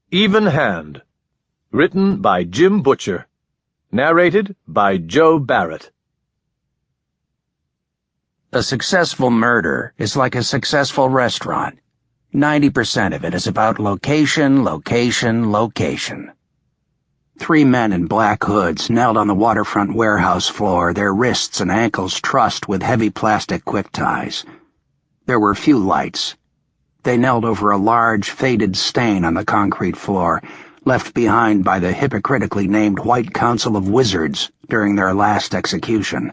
Even Hand. Written by Jim Butcher. Narrated by Joe Barrett. A successful murder is like a successful restaurant. 90% of it is about location, location, location. 3 men in black hoods knelt on the waterfront warehouse floor, their wrists and ankles trussed with heavy plastic quick ties. There were few lights. They knelt over a large, faded stain on the concrete floor, left behind by the hypocritically named White Council of Wizards during their last execution.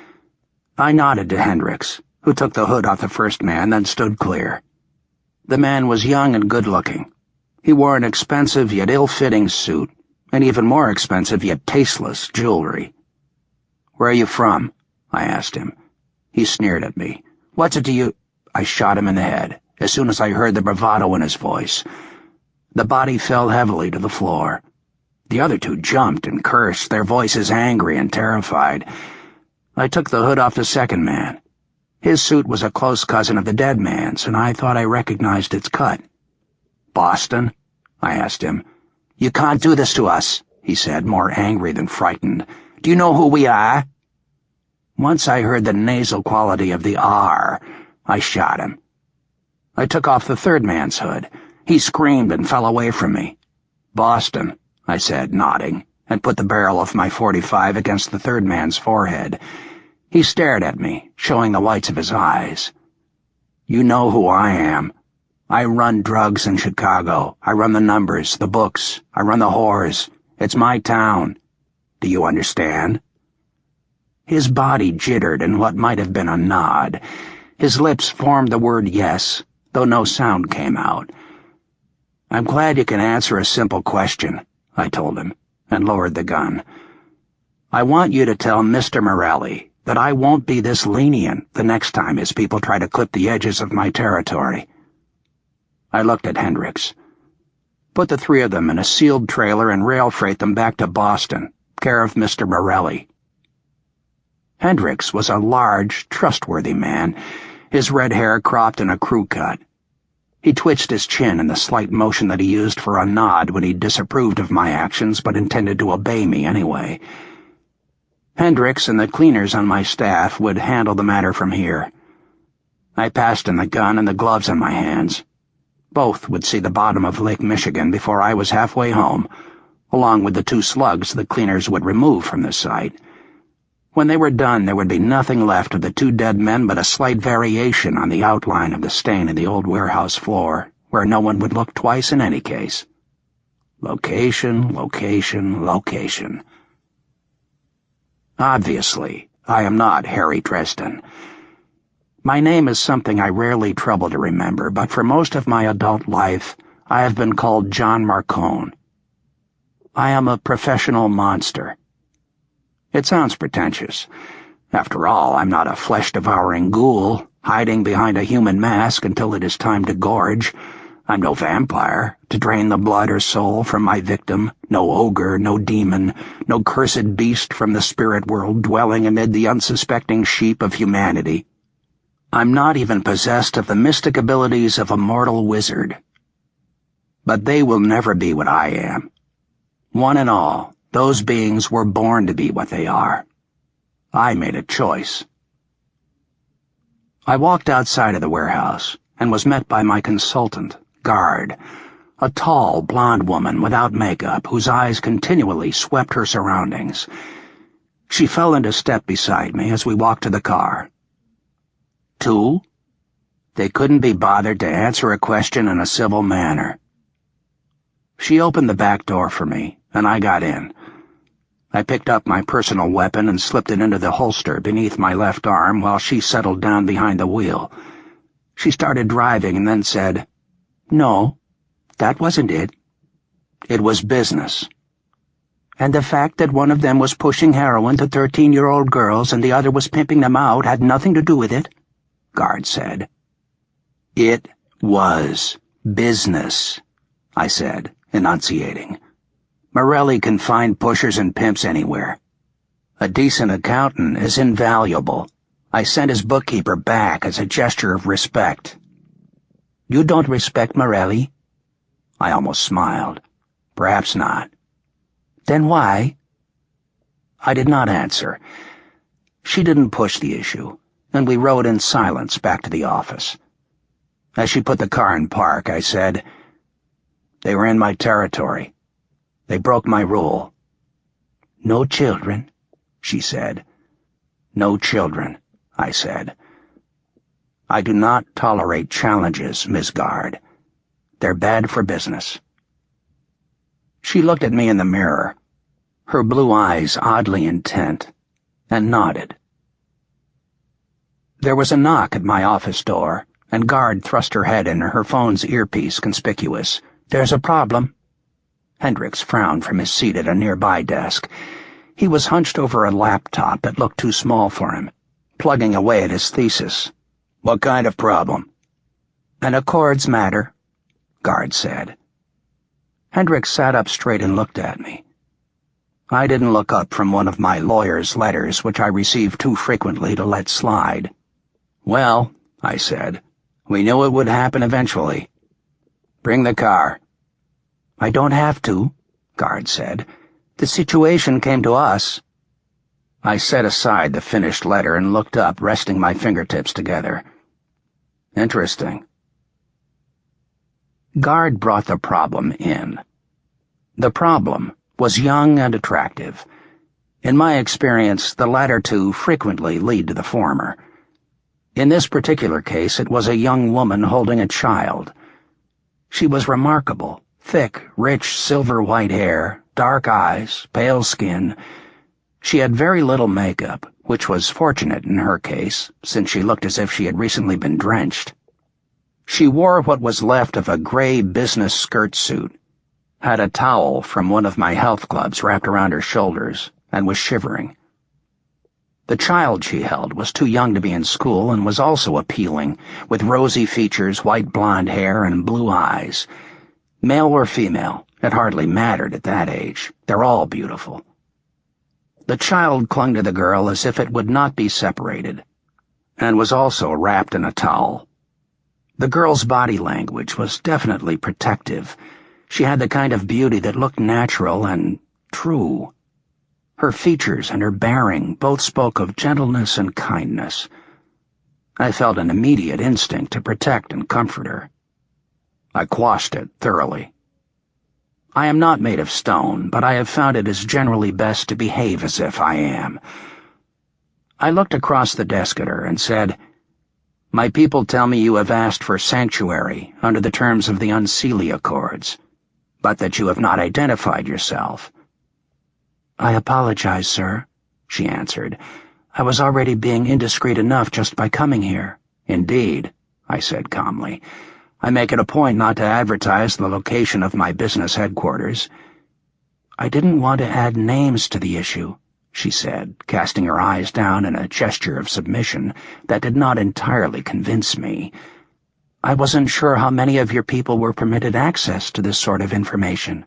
I nodded to Hendricks, who took the hood off the first man, then stood clear. The man was young and good-looking. He wore an expensive yet ill-fitting suit, and even more expensive yet tasteless jewelry. "Where are you from?" I asked him. He sneered at me. "What's it to you—" I shot him in the head, as soon as I heard the bravado in his voice. The body fell heavily to the floor. The other two jumped and cursed, their voices angry and terrified. I took the hood off the second man. His suit was a close cousin of the dead man's, and I thought I recognized its cut. "Boston?" I asked him. "You can't do this to us," he said, more angry than frightened. "Do you know who we are?" Once I heard the nasal quality of the R, I shot him. I took off the third man's hood. He screamed and fell away from me. "Boston," I said, nodding, and put the barrel of my .45 against the third man's forehead. He stared at me, showing the whites of his eyes. "You know who I am. I run drugs in Chicago. I run the numbers, the books. I run the whores. It's my town. Do you understand?" His body jittered in what might have been a nod. His lips formed the word yes, though no sound came out. "I'm glad you can answer a simple question," I told him, and lowered the gun. "I want you to tell Mr. Morelli that I won't be this lenient the next time his people try to clip the edges of my territory." I looked at Hendricks. "Put the 3 of them in a sealed trailer and rail freight them back to Boston, care of Mr. Morelli." Hendricks was a large, trustworthy man, his red hair cropped in a crew cut. He twitched his chin in the slight motion that he used for a nod when he disapproved of my actions but intended to obey me anyway. Hendricks and the cleaners on my staff would handle the matter from here. I passed him the gun and the gloves in my hands. Both would see the bottom of Lake Michigan before I was halfway home, along with the 2 slugs the cleaners would remove from the site. When they were done, there would be nothing left of the 2 dead men but a slight variation on the outline of the stain in the old warehouse floor, where no one would look twice in any case. Location, location, location. Obviously, I am not Harry Dresden. My name is something I rarely trouble to remember, but for most of my adult life, I have been called John Marcone. I am a professional monster. It sounds pretentious. After all, I'm not a flesh-devouring ghoul, hiding behind a human mask until it is time to gorge. I'm no vampire, to drain the blood or soul from my victim, no ogre, no demon, no cursed beast from the spirit world dwelling amid the unsuspecting sheep of humanity. I'm not even possessed of the mystic abilities of a mortal wizard. But they will never be what I am. One and all, those beings were born to be what they are. I made a choice. I walked outside of the warehouse and was met by my consultant, Guard, a tall, blonde woman without makeup whose eyes continually swept her surroundings. She fell into step beside me as we walked to the car. 2? They couldn't be bothered to answer a question in a civil manner. She opened the back door for me, and I got in. I picked up my personal weapon and slipped it into the holster beneath my left arm while she settled down behind the wheel. She started driving and then said, "No, that wasn't it. It was business. And the fact that one of them was pushing heroin to 13-year-old girls and the other was pimping them out had nothing to do with it," Guard said. "It was business," I said, enunciating. "Morelli can find pushers and pimps anywhere. A decent accountant is invaluable. I sent his bookkeeper back as a gesture of respect." "You don't respect Morelli?" I almost smiled. Perhaps not. Then why? I did not answer. She didn't push the issue, and we rode in silence back to the office. As she put the car in park, I said, "They were in my territory. They broke my rule." "No children," she said. "No children," I said. "I do not tolerate challenges, Ms. Guard. They're bad for business." She looked at me in the mirror, her blue eyes oddly intent, and nodded. There was a knock at my office door, and Guard thrust her head in, her phone's earpiece conspicuous. "There's a problem." Hendricks frowned from his seat at a nearby desk. He was hunched over a laptop that looked too small for him, plugging away at his thesis. "What kind of problem?" "An Accords matter," Guard said. Hendricks sat up straight and looked at me. I didn't look up from one of my lawyer's letters, which I received too frequently to let slide. "Well," I said, "we knew it would happen eventually. Bring the car." "I don't have to," Guard said. "The situation came to us." I set aside the finished letter and looked up, resting my fingertips together. "Interesting." Guard brought the problem in. The problem was young and attractive. In my experience, the latter two frequently lead to the former. In this particular case, it was a young woman holding a child. She was remarkable, thick, rich, silver-white hair, dark eyes, pale skin. She had very little makeup, which was fortunate in her case, since she looked as if she had recently been drenched. She wore what was left of a gray business skirt suit, had a towel from one of my health clubs wrapped around her shoulders, and was shivering. The child she held was too young to be in school and was also appealing, with rosy features, white blonde hair, and blue eyes. Male or female, it hardly mattered at that age. They're all beautiful. The child clung to the girl as if it would not be separated, and was also wrapped in a towel. The girl's body language was definitely protective. She had the kind of beauty that looked natural and true. Her features and her bearing both spoke of gentleness and kindness. I felt an immediate instinct to protect and comfort her. I quashed it thoroughly. I am not made of stone, but I have found it is generally best to behave as if I am. I looked across the desk at her and said, "My people tell me you have asked for sanctuary under the terms of the Unseelie Accords, but that you have not identified yourself." "I apologize, sir," she answered. "I was already being indiscreet enough just by coming here." "Indeed," I said calmly. "I make it a point not to advertise the location of my business headquarters." "I didn't want to add names to the issue," she said, casting her eyes down in a gesture of submission that did not entirely convince me. "I wasn't sure how many of your people were permitted access to this sort of information."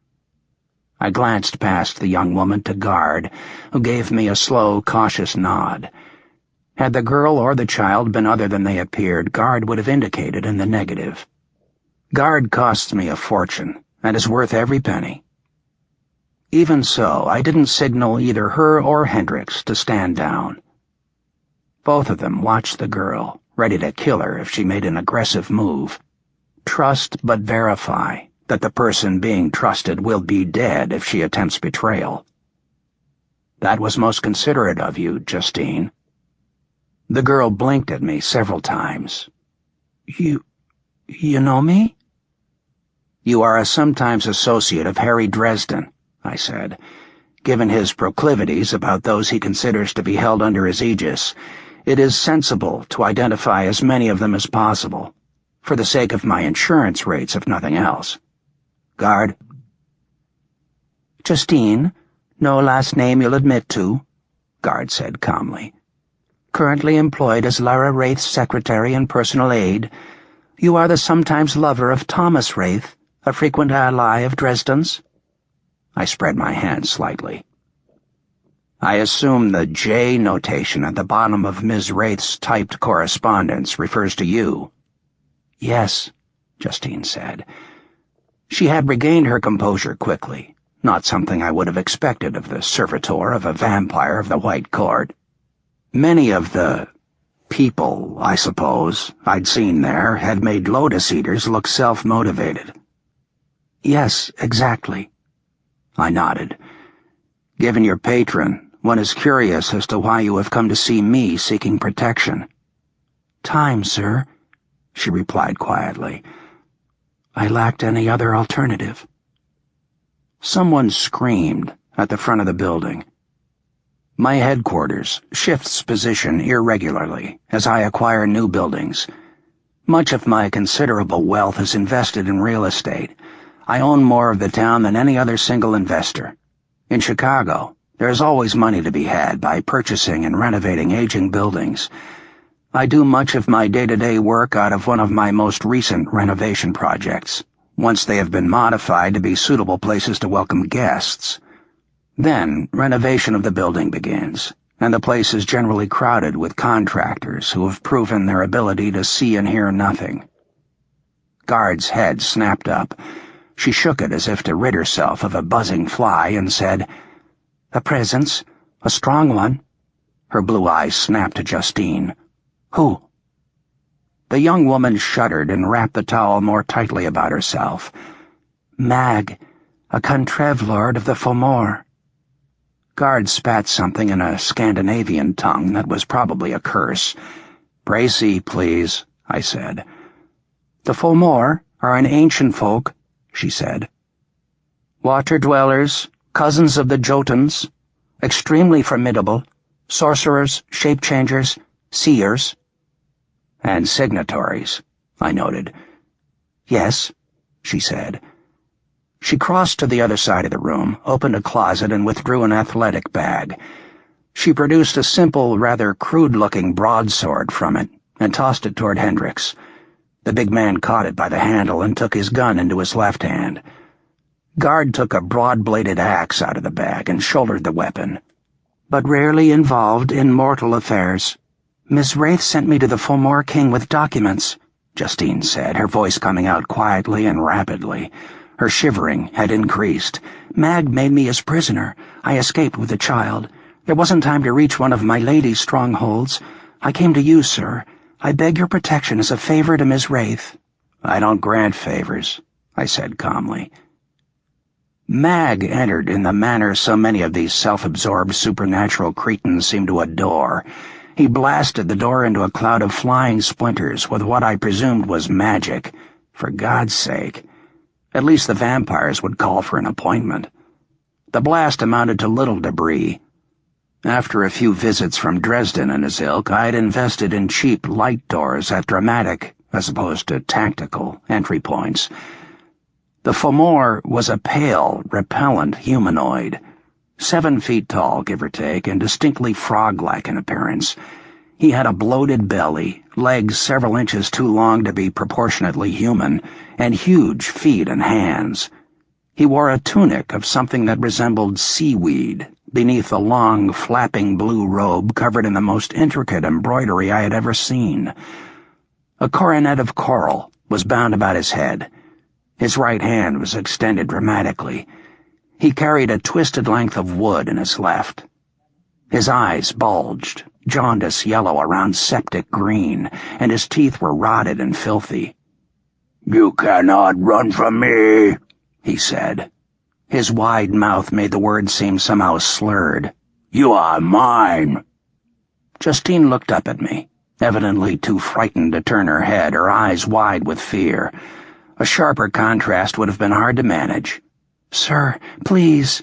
I glanced past the young woman to Guard, who gave me a slow, cautious nod. Had the girl or the child been other than they appeared, Guard would have indicated in the negative. Guard costs me a fortune, and is worth every penny. Even so, I didn't signal either her or Hendricks to stand down. Both of them watched the girl, ready to kill her if she made an aggressive move. Trust but verify that the person being trusted will be dead if she attempts betrayal. "That was most considerate of you, Justine." The girl blinked at me several times. You know me?" "You are a sometimes associate of Harry Dresden," I said. "Given his proclivities about those he considers to be held under his aegis, it is sensible to identify as many of them as possible, for the sake of my insurance rates, if nothing else. Guard." "Justine, no last name you'll admit to," Guard said calmly. "Currently employed as Lara Wraith's secretary and personal aide. You are the sometimes lover of Thomas Wraith, a frequent ally of Dresden's." I spread my hands slightly. "I assume the J notation at the bottom of Ms. Wraith's typed correspondence refers to you." "Yes," Justine said. She had regained her composure quickly, not something I would have expected of the servitor of a vampire of the White Court. Many of the people, I suppose, I'd seen there had made Lotus Eaters look self-motivated. Yes, exactly. I nodded. Given your patron, one is curious as to why you have come to see me seeking protection. Time, sir, she replied quietly. I lacked any other alternative. Someone screamed at the front of the building. My headquarters shifts position irregularly as I acquire new buildings. Much of my considerable wealth is invested in real estate. I own more of the town than any other single investor. In Chicago, there is always money to be had by purchasing and renovating aging buildings. I do much of my day-to-day work out of one of my most recent renovation projects, once they have been modified to be suitable places to welcome guests. Then, renovation of the building begins, and the place is generally crowded with contractors who have proven their ability to see and hear nothing. Guard's head snapped up. She shook it as if to rid herself of a buzzing fly and said, "A presence, a strong one." Her blue eyes snapped to Justine. "Who?" The young woman shuddered and wrapped the towel more tightly about herself. "Mag, a Contrev lord of the Fomor." Guard spat something in a Scandinavian tongue that was probably a curse. "Bracy, please," I said. "The Fomor are an ancient folk," she said. "Water-dwellers, cousins of the Jotuns, extremely formidable, sorcerers, shape-changers, seers." "And signatories," I noted. "Yes," she said. She crossed to the other side of the room, opened a closet, and withdrew an athletic bag. She produced a simple, rather crude-looking broadsword from it and tossed it toward Hendricks. The big man caught it by the handle and took his gun into his left hand. Guard took a broad-bladed axe out of the bag and shouldered the weapon. "But rarely involved in mortal affairs. Miss Wraith sent me to the Fomor King with documents," Justine said, her voice coming out quietly and rapidly. Her shivering had increased. "Mag made me his prisoner. I escaped with the child. There wasn't time to reach one of my lady's strongholds. I came to you, sir. I beg your protection as a favor to Miss Wraith." "I don't grant favors," I said calmly. Mag entered in the manner so many of these self-absorbed supernatural cretins seem to adore. He blasted the door into a cloud of flying splinters with what I presumed was magic. For God's sake. At least the vampires would call for an appointment. The blast amounted to little debris. After a few visits from Dresden and his ilk, I had invested in cheap light doors at dramatic, as opposed to tactical, entry points. The Fomor was a pale, repellent humanoid, 7 feet tall, give or take, and distinctly frog-like in appearance. He had a bloated belly, legs several inches too long to be proportionately human, and huge feet and hands. He wore a tunic of something that resembled seaweed, beneath a long, flapping blue robe covered in the most intricate embroidery I had ever seen. A coronet of coral was bound about his head. His right hand was extended dramatically. He carried a twisted length of wood in his left. His eyes bulged, jaundice yellow around septic green, and his teeth were rotted and filthy. "You cannot run from me," he said. His wide mouth made the words seem somehow slurred. "You are mine." Justine looked up at me, evidently too frightened to turn her head, her eyes wide with fear. A sharper contrast would have been hard to manage. "Sir, please."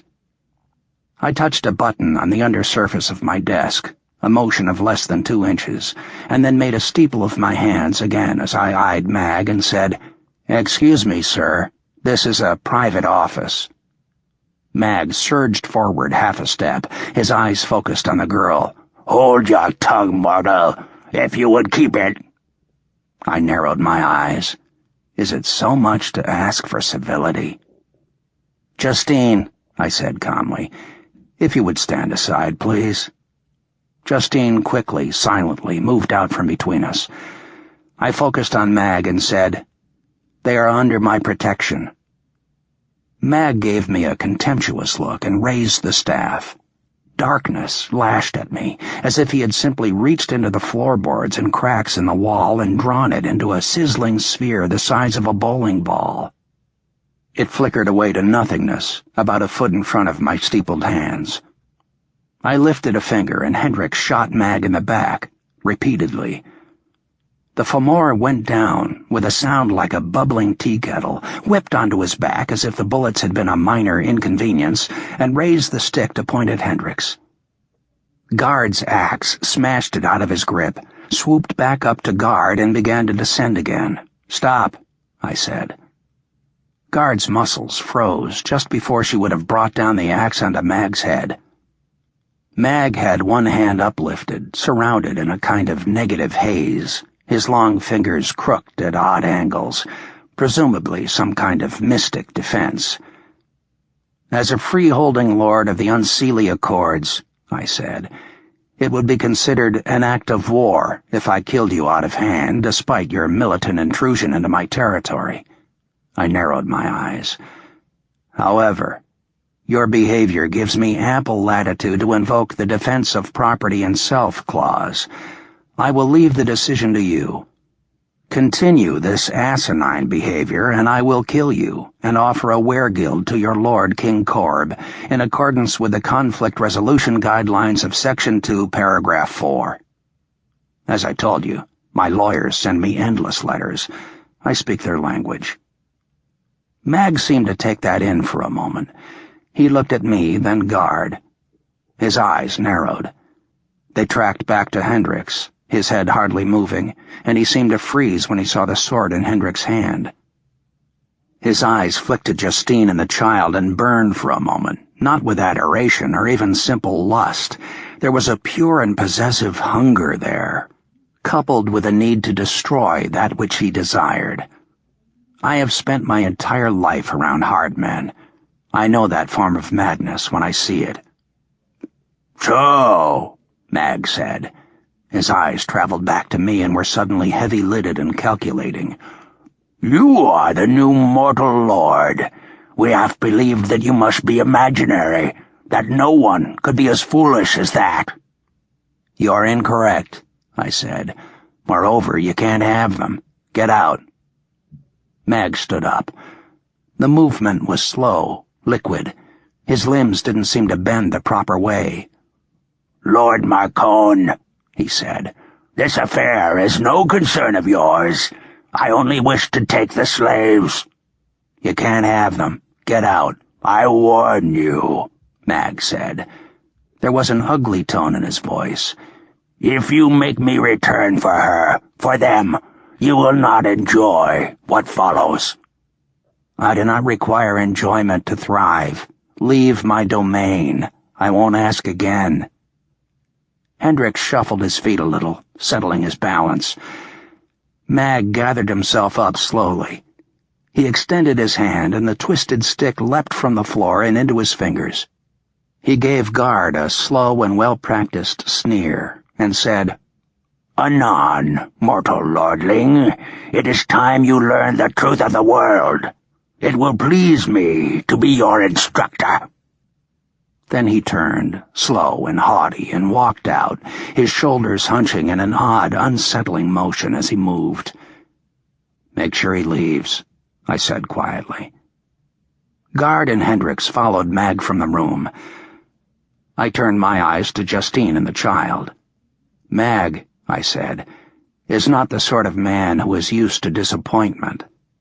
I touched a button on the undersurface of my desk, a motion of less than 2 inches, and then made a steeple of my hands again as I eyed Mag and said, "Excuse me, sir. This is a private office." Mag surged forward half a step, his eyes focused on the girl. "Hold your tongue, mortal, if you would keep it." I narrowed my eyes. Is it so much to ask for civility? "Justine," I said calmly, "if you would stand aside, please." Justine quickly, silently, moved out from between us. I focused on Mag and said, "They are under my protection. Mag gave me a contemptuous look and raised the staff. Darkness lashed at me, as if he had simply reached into the floorboards and cracks in the wall and drawn it into a sizzling sphere the size of a bowling ball. It flickered away to nothingness, about a foot in front of my steepled hands. I lifted a finger and Hendricks shot Mag in the back, repeatedly. The Fomor went down, with a sound like a bubbling tea kettle, whipped onto his back as if the bullets had been a minor inconvenience, and raised the stick to point at Hendricks. Guard's axe smashed it out of his grip, swooped back up to Guard, and began to descend again. "Stop," I said. Guard's muscles froze just before she would have brought down the axe onto Mag's head. Mag had one hand uplifted, surrounded in a kind of negative haze, his long fingers crooked at odd angles, presumably some kind of mystic defense. "As a free-holding lord of the Unseelie Accords," I said, "it would be considered an act of war if I killed you out of hand, despite your militant intrusion into my territory." I narrowed my eyes. "However, your behavior gives me ample latitude to invoke the Defense of Property and Self clause. I will leave the decision to you. Continue this asinine behavior, and I will kill you and offer a weregild to your lord King Korb in accordance with the conflict resolution guidelines of Section 2, Paragraph 4. As I told you, my lawyers send me endless letters. I speak their language." Mag seemed to take that in for a moment. He looked at me, then Guard. His eyes narrowed. They tracked back to Hendricks, his head hardly moving, and he seemed to freeze when he saw the sword in Hendricks' hand. His eyes flicked to Justine and the child and burned for a moment, not with adoration or even simple lust. There was a pure and possessive hunger there, coupled with a need to destroy that which he desired. I have spent my entire life around hard men. I know that form of madness when I see it. "So," Mag said. His eyes traveled back to me and were suddenly heavy-lidded and calculating. "You are the new mortal lord. We have believed that you must be imaginary, that no one could be as foolish as that." "You're incorrect," I said. "Moreover, you can't have them. Get out." Mag stood up. The movement was slow, liquid. His limbs didn't seem to bend the proper way. "Lord Marcone," he said, "this affair is no concern of yours. I only wish to take the slaves." "You can't have them. Get out." "I warn you," Mag said. There was an ugly tone in his voice. "If you make me return for her, for them, you will not enjoy what follows." "I do not require enjoyment to thrive. Leave my domain. I won't ask again." Hendricks shuffled his feet a little, settling his balance. Mag gathered himself up slowly. He extended his hand, and the twisted stick leapt from the floor and into his fingers. He gave Guard a slow and well-practiced sneer, and said, "Anon, mortal lordling, it is time you learn the truth of the world. It will please me to be your instructor." Then he turned, slow and haughty, and walked out, his shoulders hunching in an odd, unsettling motion as he moved. "Make sure he leaves," I said quietly. Guard and Hendricks followed Mag from the room. I turned my eyes to Justine and the child. "Mag," I said, "is not the sort of man who is used to disappointment."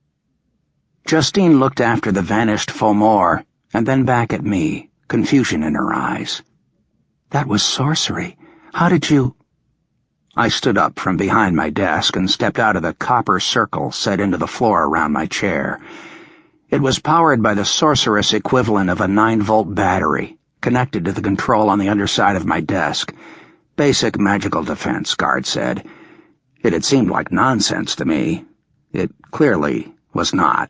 Justine looked after the vanished Fomor, and then back at me, confusion in her eyes. "That was sorcery. How did you—" I stood up from behind my desk and stepped out of the copper circle set into the floor around my chair. It was powered by the sorceress equivalent of a 9-volt battery, connected to the control on the underside of my desk. Basic magical defense, Guard said. It had seemed like nonsense to me. It clearly was not.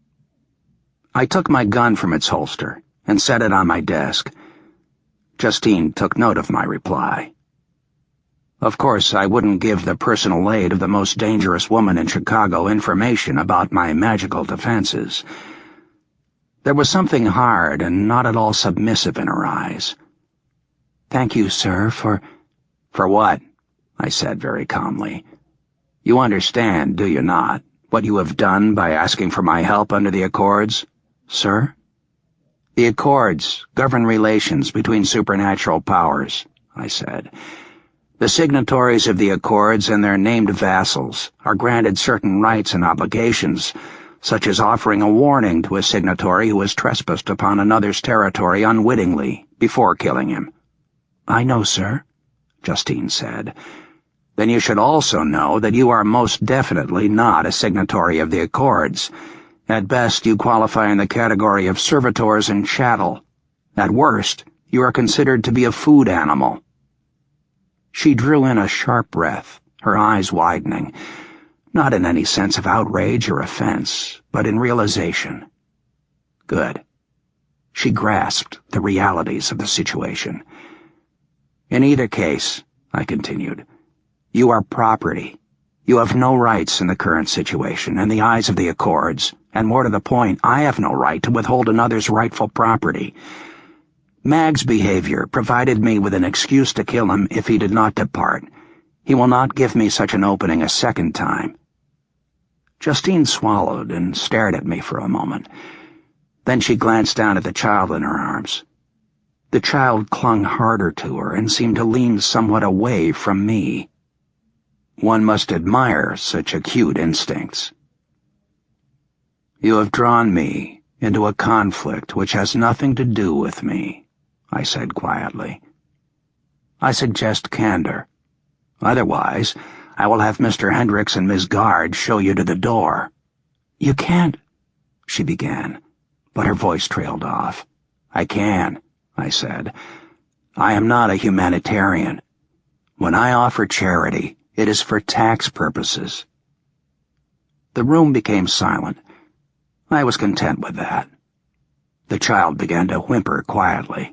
I took my gun from its holster and set it on my desk. Justine took note of my reply. Of course, I wouldn't give the personal aid of the most dangerous woman in Chicago information about my magical defenses. There was something hard and not at all submissive in her eyes. "Thank you, sir, for—" "For what?" I said very calmly. "You understand, do you not, what you have done by asking for my help under the Accords?" "Sir?" "The Accords govern relations between supernatural powers," I said. "The signatories of the Accords and their named vassals are granted certain rights and obligations, such as offering a warning to a signatory who has trespassed upon another's territory unwittingly before killing him." "I know, sir," Justine said. "Then you should also know that you are most definitely not a signatory of the Accords. At best, you qualify in the category of servitors and chattel. At worst, you are considered to be a food animal." She drew in a sharp breath, her eyes widening, not in any sense of outrage or offense, but in realization. Good. She grasped the realities of the situation. "In either case," I continued, "you are property. You have no rights in the current situation, in the eyes of the Accords, and more to the point, I have no right to withhold another's rightful property. Mag's behavior provided me with an excuse to kill him if he did not depart. He will not give me such an opening a second time." Justine swallowed and stared at me for a moment. Then she glanced down at the child in her arms. The child clung harder to her and seemed to lean somewhat away from me. One must admire such acute instincts. "You have drawn me into a conflict which has nothing to do with me," I said quietly. "I suggest candor. Otherwise, I will have Mr. Hendricks and Miss Guard show you to the door." "You can't—" she began, but her voice trailed off. "I can," I said. "I am not a humanitarian. When I offer charity, it is for tax purposes." The room became silent. I was content with that. The child began to whimper quietly.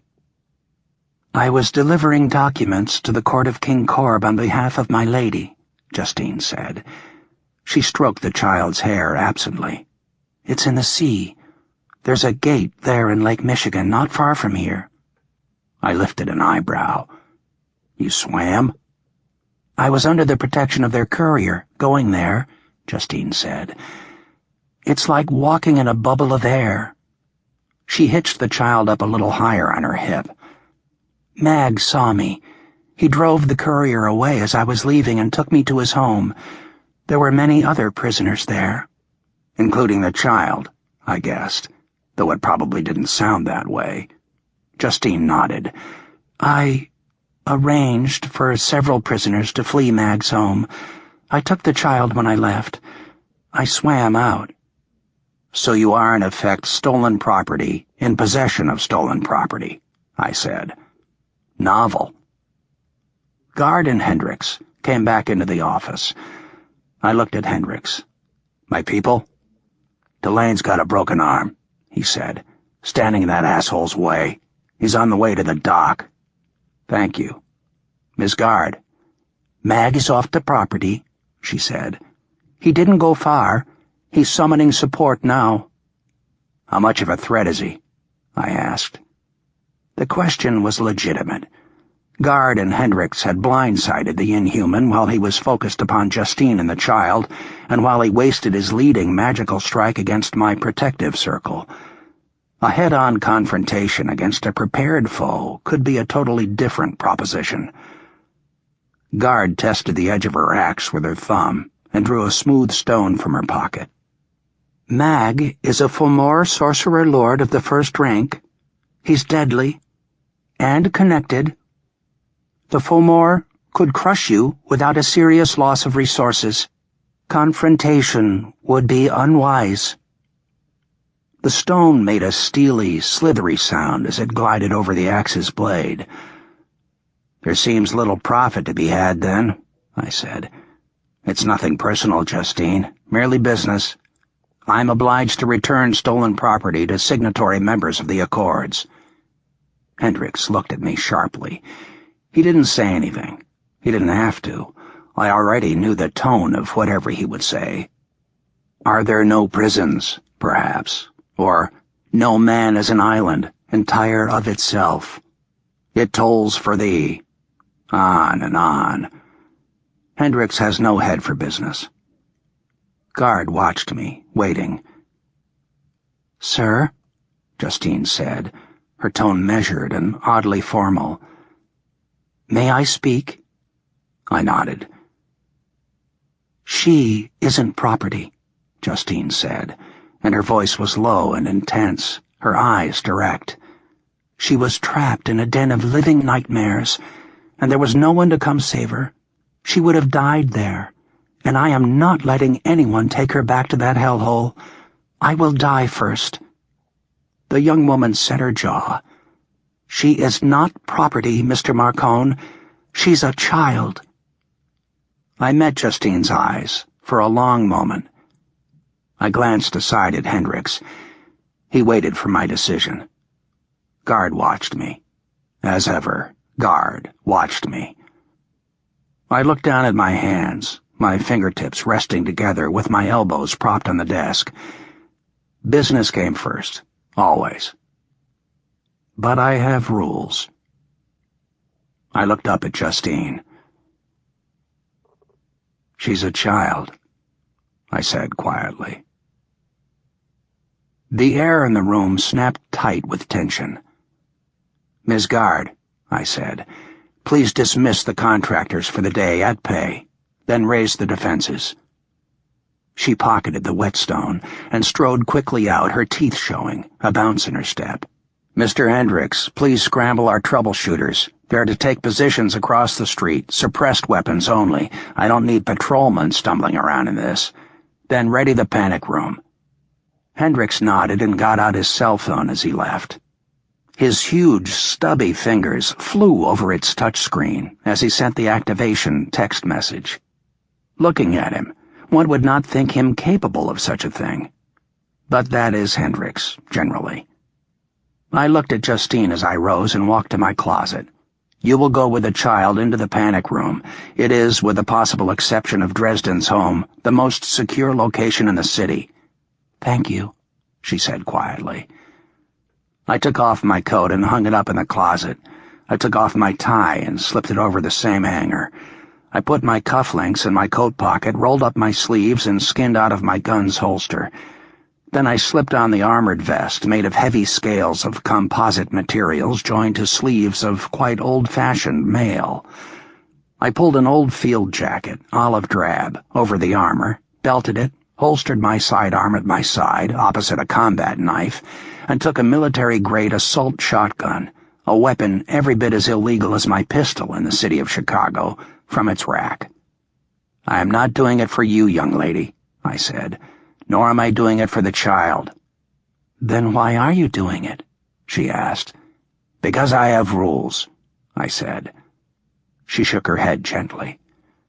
"I was delivering documents to the court of King Korb on behalf of my lady," Justine said. She stroked the child's hair absently. "It's in the sea. There's a gate there in Lake Michigan, not far from here." I lifted an eyebrow. "You swam?" "I was under the protection of their courier, going there," Justine said. "It's like walking in a bubble of air." She hitched the child up a little higher on her hip. "Mag saw me. He drove the courier away as I was leaving and took me to his home. There were many other prisoners there." "Including the child," I guessed, though it probably didn't sound that way. Justine nodded. "I arranged for several prisoners to flee Mag's home. I took the child when I left. I swam out." "So you are, in effect, stolen property, in possession of stolen property," I said. "Novel." Guard and Hendricks came back into the office. I looked at Hendricks. "My people?" "Delane's got a broken arm," he said, "standing in that asshole's way. He's on the way to the dock." "Thank you." "Miss Guard." "Mag is off the property," she said. "He didn't go far. He's summoning support now." "How much of a threat is he?" I asked. The question was legitimate. Guard and Hendricks had blindsided the Inhuman while he was focused upon Justine and the child, and while he wasted his leading magical strike against my protective circle. A head-on confrontation against a prepared foe could be a totally different proposition. Guard tested the edge of her axe with her thumb and drew a smooth stone from her pocket. "Mag is a Fomor sorcerer lord of the first rank. He's deadly and connected. The Fomor could crush you without a serious loss of resources. Confrontation would be unwise." The stone made a steely, slithery sound as it glided over the axe's blade. "There seems little profit to be had, then," I said. "It's nothing personal, Justine, merely business. I'm obliged to return stolen property to signatory members of the Accords." Hendricks looked at me sharply. He didn't say anything. He didn't have to. I already knew the tone of whatever he would say. "Are there no prisons, perhaps? Or No man is an island, entire of itself. It tolls for thee. On and on. Hendricks has no head for business. Guard watched me, waiting. "Sir?" Justine said, her tone measured and oddly formal. "May I speak?" I nodded. "She isn't property," Justine said, and her voice was low and intense, her eyes direct. "She was trapped in a den of living nightmares, and there was no one to come save her. She would have died there, and I am not letting anyone take her back to that hellhole. I will die first." The young woman set her jaw. "She is not property, Mr. Marcone. She's a child." I met Justine's eyes for a long moment. I glanced aside at Hendricks. He waited for my decision. Guard watched me. As ever, Guard watched me. I looked down at my hands, my fingertips resting together with my elbows propped on the desk. Business came first, always. But I have rules. I looked up at Justine. "She's a child," I said quietly. The air in the room snapped tight with tension. "Ms. Guard," I said, "please dismiss the contractors for the day at pay, then raise the defenses." She pocketed the whetstone and strode quickly out, her teeth showing, a bounce in her step. "Mr. Hendricks, please scramble our troubleshooters. They're to take positions across the street, suppressed weapons only. I don't need patrolmen stumbling around in this. Then ready the panic room." Hendricks nodded and got out his cell phone as he left. His huge, stubby fingers flew over its touchscreen as he sent the activation text message. Looking at him, one would not think him capable of such a thing. But that is Hendricks, generally. I looked at Justine as I rose and walked to my closet. "You will go with the child into the panic room. It is, with the possible exception of Dresden's home, the most secure location in the city." "Thank you," she said quietly. I took off my coat and hung it up in the closet. I took off my tie and slipped it over the same hanger. I put my cufflinks in my coat pocket, rolled up my sleeves, and skinned out of my gun's holster. Then I slipped on the armored vest, made of heavy scales of composite materials joined to sleeves of quite old-fashioned mail. I pulled an old field jacket, olive drab, over the armor, belted it, holstered my sidearm at my side, opposite a combat knife, and took a military-grade assault shotgun, a weapon every bit as illegal as my pistol in the city of Chicago, from its rack. "I am not doing it for you, young lady," I said, "nor am I doing it for the child." "Then why are you doing it?" she asked. "Because I have rules," I said. She shook her head gently.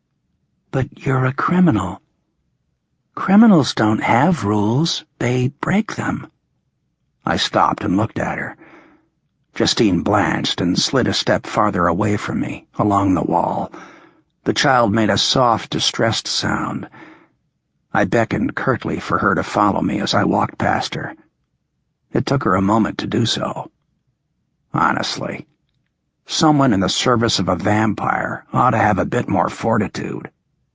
"But you're a criminal." "Criminals don't have rules. They break them." I stopped and looked at her. Justine blanched and slid a step farther away from me, along the wall. The child made a soft, distressed sound. I beckoned curtly for her to follow me as I walked past her. It took her a moment to do so. Honestly, someone in the service of a vampire ought to have a bit more fortitude.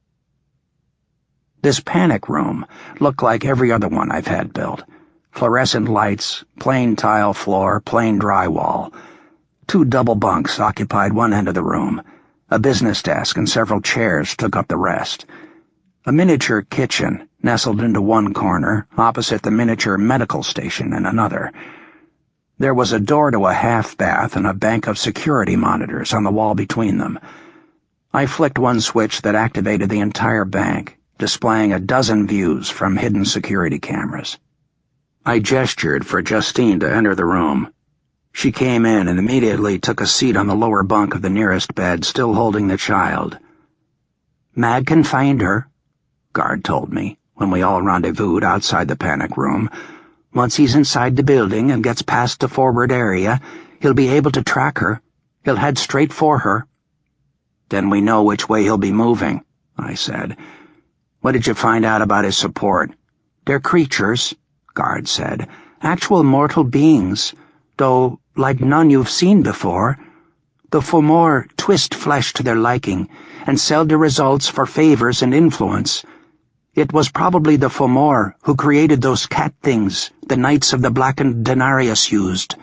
This panic room looked like every other one I've had built. Fluorescent lights, plain tile floor, plain drywall. 2 double bunks occupied one end of the room. A business desk and several chairs took up the rest. A miniature kitchen nestled into one corner, opposite the miniature medical station in another. There was a door to a half-bath and a bank of security monitors on the wall between them. I flicked one switch that activated the entire bank, displaying a dozen views from hidden security cameras. I gestured for Justine to enter the room. She came in and immediately took a seat on the lower bunk of the nearest bed, still holding the child. "Mag can find her," Guard told me, when we all rendezvoused outside the panic room. "Once he's inside the building and gets past the forward area, he'll be able to track her. He'll head straight for her." "Then we know which way he'll be moving," I said. "What did you find out about his support?" "They're creatures," Guard said. Actual mortal beings, though like none you've seen before. The Fomor twist flesh to their liking and sell their results for favors and influence. It was probably the Fomor who created those cat things the Knights of the Blackened Denarius used.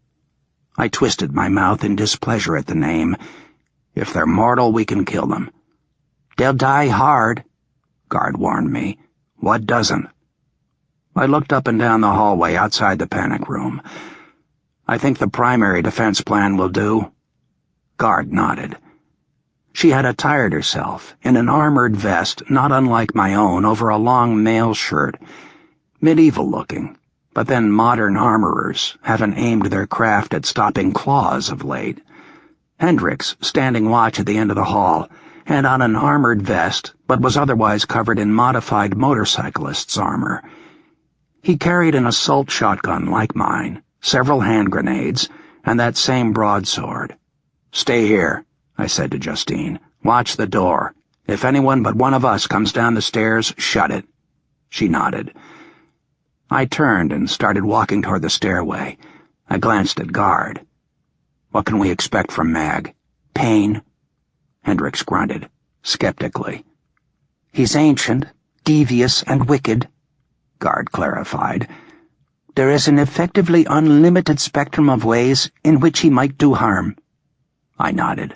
I twisted my mouth in displeasure at the name. If they're mortal, we can kill them. They'll die hard, Guard warned me. What doesn't? I looked up and down the hallway outside the panic room. I think the primary defense plan will do. Guard nodded. She had attired herself in an armored vest not unlike my own over a long mail shirt, medieval-looking, but then modern armorers haven't aimed their craft at stopping claws of late. Hendricks, standing watch at the end of the hall, had on an armored vest but was otherwise covered in modified motorcyclist's armor. He carried an assault shotgun like mine, several hand grenades, and that same broadsword. "Stay here," I said to Justine. "Watch the door. If anyone but one of us comes down the stairs, shut it." She nodded. I turned and started walking toward the stairway. I glanced at Guard. "What can we expect from Mag? Pain?" Hendricks grunted, skeptically. "He's ancient, devious, and wicked," Guard clarified. "There is an effectively unlimited spectrum of ways in which he might do harm." I nodded.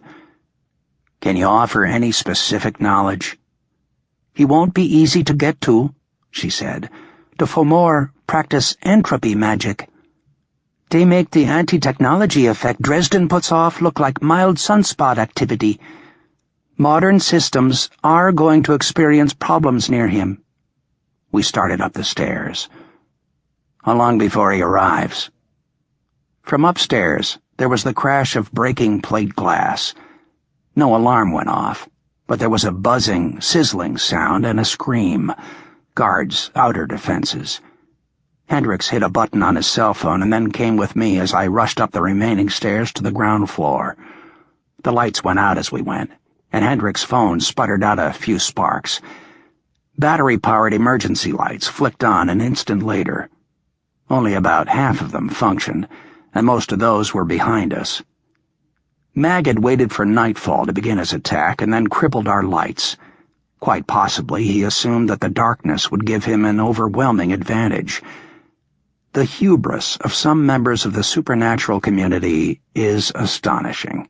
"Can you offer any specific knowledge?" "He won't be easy to get to," she said. "The Fomor practice entropy magic. They make the anti-technology effect Dresden puts off look like mild sunspot activity. Modern systems are going to experience problems near him." We started up the stairs. "How long before he arrives?" From upstairs, there was the crash of breaking plate glass. No alarm went off, but there was a buzzing, sizzling sound and a scream. Guard's outer defenses. Hendricks hit a button on his cell phone and then came with me as I rushed up the remaining stairs to the ground floor. The lights went out as we went, and Hendricks' phone sputtered out a few sparks. Battery-powered emergency lights flicked on an instant later. Only about half of them functioned, and most of those were behind us. Mag had waited for nightfall to begin his attack and then crippled our lights. Quite possibly he assumed that the darkness would give him an overwhelming advantage. The hubris of some members of the supernatural community is astonishing.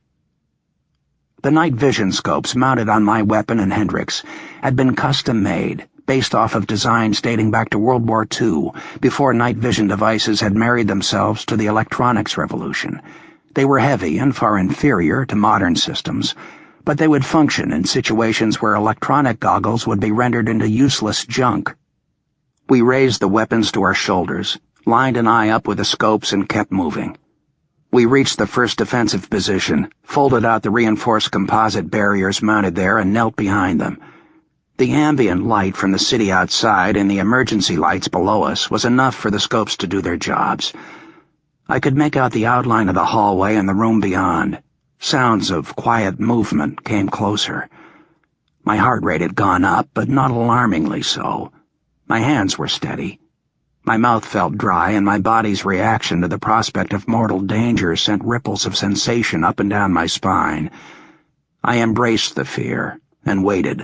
The night vision scopes mounted on my weapon and Hendricks had been custom-made, based off of designs dating back to World War II, before night vision devices had married themselves to the electronics revolution. They were heavy and far inferior to modern systems, but they would function in situations where electronic goggles would be rendered into useless junk. We raised the weapons to our shoulders, lined an eye up with the scopes, and kept moving. We reached the first defensive position, folded out the reinforced composite barriers mounted there, and knelt behind them. The ambient light from the city outside and the emergency lights below us was enough for the scopes to do their jobs. I could make out the outline of the hallway and the room beyond. Sounds of quiet movement came closer. My heart rate had gone up, but not alarmingly so. My hands were steady. My mouth felt dry, and my body's reaction to the prospect of mortal danger sent ripples of sensation up and down my spine. I embraced the fear and waited.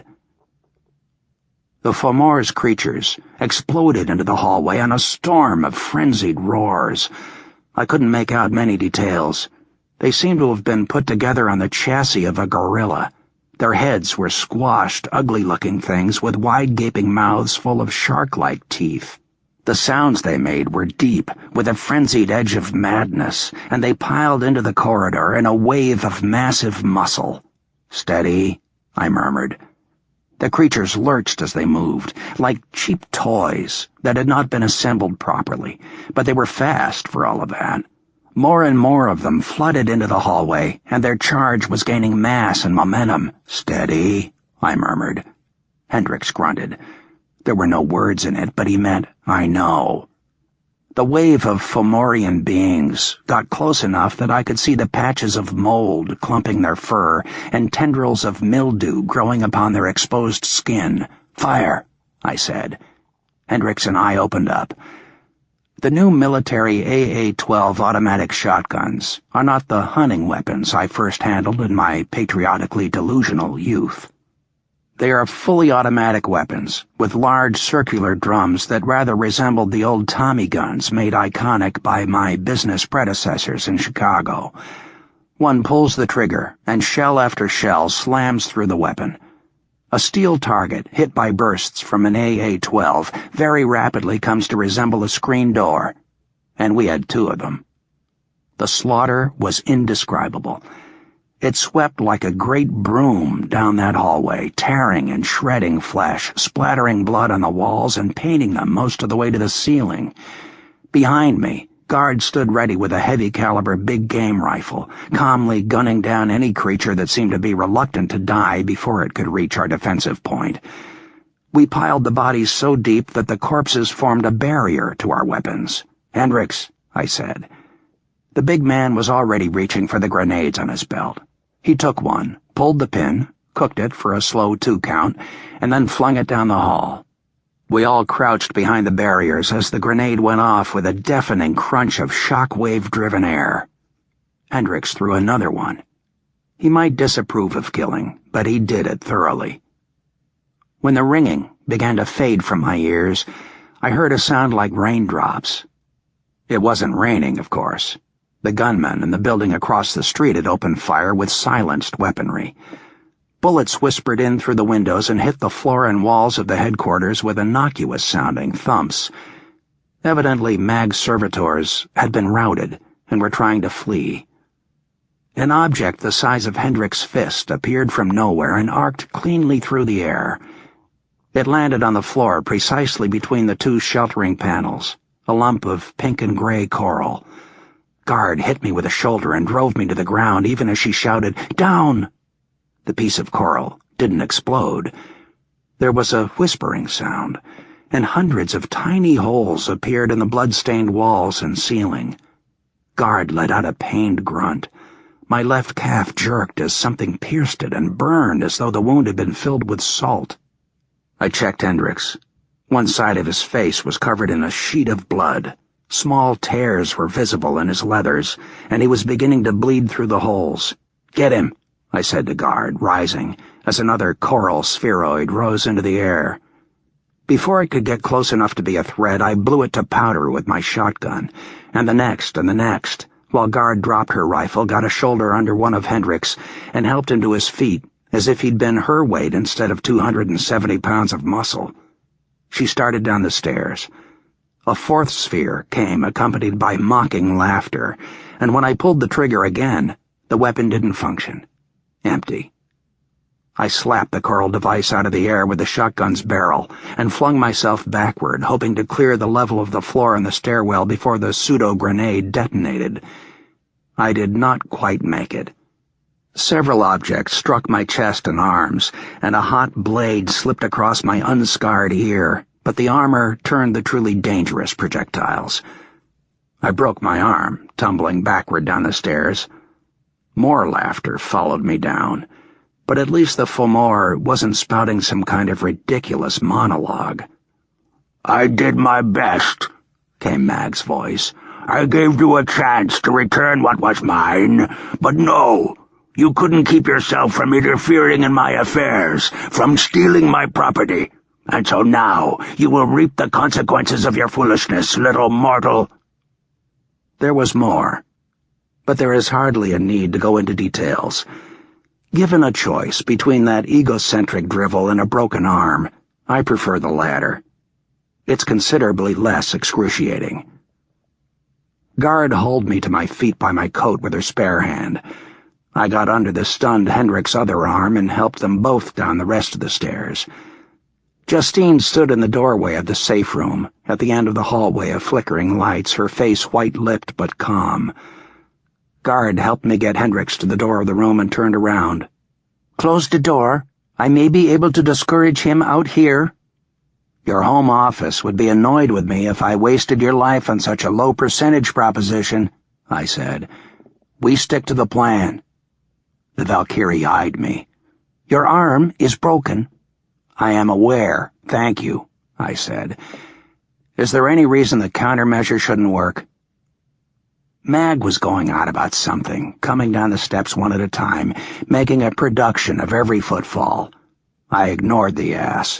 The Fomor's creatures exploded into the hallway in a storm of frenzied roars. I couldn't make out many details. They seemed to have been put together on the chassis of a gorilla. Their heads were squashed, ugly-looking things with wide gaping mouths full of shark-like teeth. The sounds they made were deep, with a frenzied edge of madness, and they piled into the corridor in a wave of massive muscle. "Steady," I murmured. The creatures lurched as they moved, like cheap toys that had not been assembled properly, but they were fast for all of that. More and more of them flooded into the hallway, and their charge was gaining mass and momentum. "Steady," I murmured. Hendricks grunted. There were no words in it, but he meant, "I know." The wave of Fomorian beings got close enough that I could see the patches of mold clumping their fur and tendrils of mildew growing upon their exposed skin. "Fire," I said. Hendricks and I opened up. The new military AA-12 automatic shotguns are not the hunting weapons I first handled in my patriotically delusional youth. They are fully automatic weapons, with large circular drums that rather resembled the old Tommy guns made iconic by my business predecessors in Chicago. One pulls the trigger, and shell after shell slams through the weapon. A steel target, hit by bursts from an AA-12, very rapidly comes to resemble a screen door, and we had two of them. The slaughter was indescribable. It swept like a great broom down that hallway, tearing and shredding flesh, splattering blood on the walls and painting them most of the way to the ceiling. Behind me, guards stood ready with a heavy-caliber big-game rifle, calmly gunning down any creature that seemed to be reluctant to die before it could reach our defensive point. We piled the bodies so deep that the corpses formed a barrier to our weapons. "Hendricks," I said. The big man was already reaching for the grenades on his belt. He took one, pulled the pin, cooked it for a slow 2 count, and then flung it down the hall. We all crouched behind the barriers as the grenade went off with a deafening crunch of shock-wave-driven air. Hendricks threw another one. He might disapprove of killing, but he did it thoroughly. When the ringing began to fade from my ears, I heard a sound like raindrops. It wasn't raining, of course. The gunmen in the building across the street had opened fire with silenced weaponry. Bullets whispered in through the windows and hit the floor and walls of the headquarters with innocuous-sounding thumps. Evidently, MAG servitors had been routed and were trying to flee. An object the size of Hendricks' fist appeared from nowhere and arced cleanly through the air. It landed on the floor precisely between the two sheltering panels, a lump of pink and gray coral. Guard hit me with a shoulder and drove me to the ground even as she shouted, "Down!" The piece of coral didn't explode. There was a whispering sound, and hundreds of tiny holes appeared in the blood-stained walls and ceiling. Guard let out a pained grunt. My left calf jerked as something pierced it and burned as though the wound had been filled with salt. I checked Hendricks. One side of his face was covered in a sheet of blood. Small tears were visible in his leathers, and he was beginning to bleed through the holes. "Get him," I said to Guard, rising, as another coral spheroid rose into the air. Before it could get close enough to be a threat, I blew it to powder with my shotgun, and the next, while Guard dropped her rifle, got a shoulder under one of Hendricks, and helped him to his feet, as if he'd been her weight instead of 270 pounds of muscle. She started down the stairs. A fourth sphere came, accompanied by mocking laughter, and when I pulled the trigger again, the weapon didn't function. Empty. I slapped the coral device out of the air with the shotgun's barrel and flung myself backward, hoping to clear the level of the floor in the stairwell before the pseudo-grenade detonated. I did not quite make it. Several objects struck my chest and arms, and a hot blade slipped across my unscarred ear, but the armor turned the truly dangerous projectiles. I broke my arm, tumbling backward down the stairs. More laughter followed me down, but at least the Fomor wasn't spouting some kind of ridiculous monologue. "I did my best," came Mag's voice. "I gave you a chance to return what was mine, but no, you couldn't keep yourself from interfering in my affairs, from stealing my property. And so now you will reap the consequences of your foolishness, little mortal." There was more, but there is hardly a need to go into details. Given a choice between that egocentric drivel and a broken arm, I prefer the latter. It's considerably less excruciating. Guard hauled me to my feet by my coat with her spare hand. I got under the stunned Hendricks' other arm and helped them both down the rest of the stairs. Justine stood in the doorway of the safe room, at the end of the hallway of flickering lights, her face white-lipped but calm. Guard helped me get Hendricks to the door of the room and turned around. "Close the door. I may be able to discourage him out here." "Your home office would be annoyed with me if I wasted your life on such a low-percentage proposition," I said. "We stick to the plan." The Valkyrie eyed me. "Your arm is broken." "I am aware, thank you," I said. Is there any reason the countermeasure shouldn't work?" Mag was going on about something, coming down the steps one at a time, making a production of every footfall. I ignored the ass.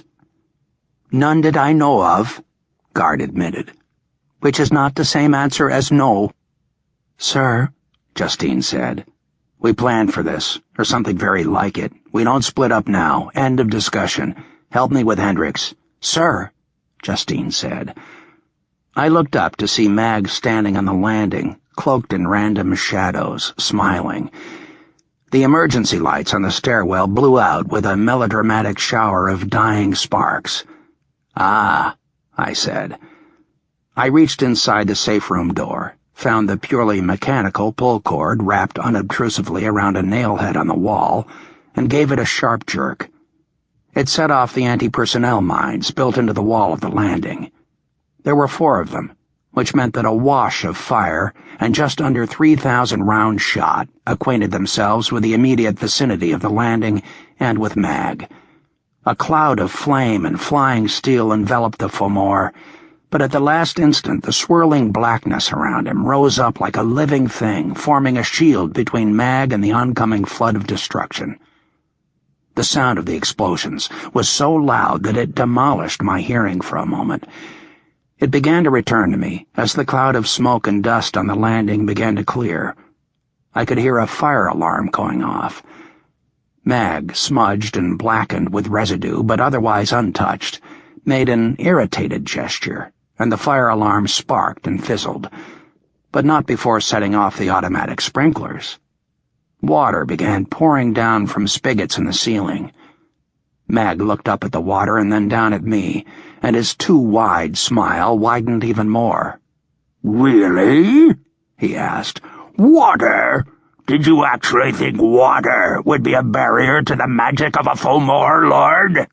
"None that I know of," Guard admitted, "which is not the same answer as no." "Sir," Justine said, "we planned for this, or something very like it. We don't split up now. End of discussion. Help me with Hendricks." "Sir," Justine said. I looked up to see Mag standing on the landing, cloaked in random shadows, smiling. The emergency lights on the stairwell blew out with a melodramatic shower of dying sparks. "Ah," I said. I reached inside the safe room door, found the purely mechanical pull cord wrapped unobtrusively around a nail head on the wall, and gave it a sharp jerk. It set off the anti-personnel mines built into the wall of the landing. There were 4 of them, which meant that a wash of fire and just under 3,000 round shot acquainted themselves with the immediate vicinity of the landing and with Mag. A cloud of flame and flying steel enveloped the Fomor, but at the last instant the swirling blackness around him rose up like a living thing, forming a shield between Mag and the oncoming flood of destruction. The sound of the explosions was so loud that it demolished my hearing for a moment. It began to return to me as the cloud of smoke and dust on the landing began to clear. I could hear a fire alarm going off. Mag, smudged and blackened with residue but otherwise untouched, made an irritated gesture, and the fire alarm sparked and fizzled, but not before setting off the automatic sprinklers. Water began pouring down from spigots in the ceiling. Mag looked up at the water and then down at me, and his too wide smile widened even more. "Really?" he asked. "Water? Did you actually think water would be a barrier to the magic of a Fomor Lord?"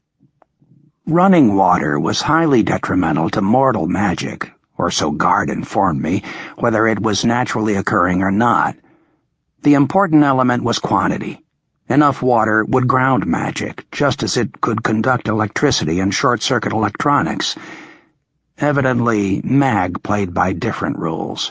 Running water was highly detrimental to mortal magic, or so Guard informed me, whether it was naturally occurring or not. The important element was quantity. Enough water would ground magic, just as it could conduct electricity and short-circuit electronics. Evidently, Mag played by different rules.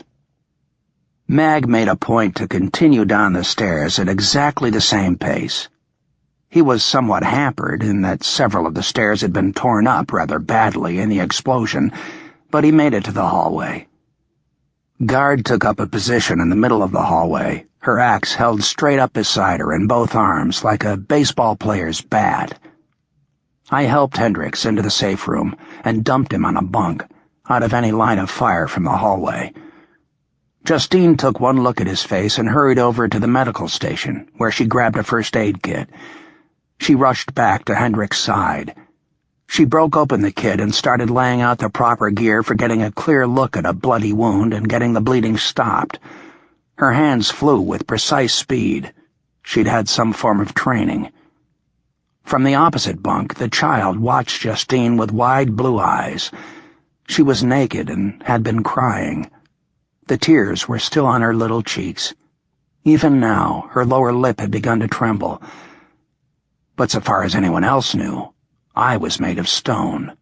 Mag made a point to continue down the stairs at exactly the same pace. He was somewhat hampered in that several of the stairs had been torn up rather badly in the explosion, but he made it to the hallway. Guard took up a position in the middle of the hallway, her axe held straight up beside her in both arms like a baseball player's bat. I helped Hendricks into the safe room and dumped him on a bunk, out of any line of fire from the hallway. Justine took one look at his face and hurried over to the medical station, where she grabbed a first aid kit. She rushed back to Hendricks' side. She broke open the kit and started laying out the proper gear for getting a clear look at a bloody wound and getting the bleeding stopped. Her hands flew with precise speed. She'd had some form of training. From the opposite bunk, the child watched Justine with wide blue eyes. She was naked and had been crying. The tears were still on her little cheeks. Even now, her lower lip had begun to tremble. But so far as anyone else knew, I was made of stone.